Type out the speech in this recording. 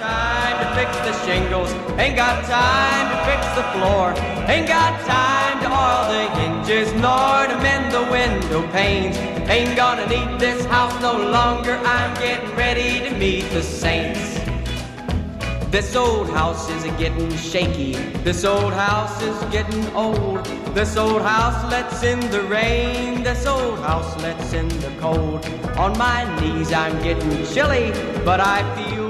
time to fix the shingles, ain't got time to fix the floor, ain't got time to oil the hinges, nor to mend the window panes. Ain't gonna need this house no longer, I'm getting ready to meet the saints. This old house is a-getting shaky, this old house is getting old. This old house lets in the rain, this old house lets in the cold. On my knees I'm getting chilly, but I feel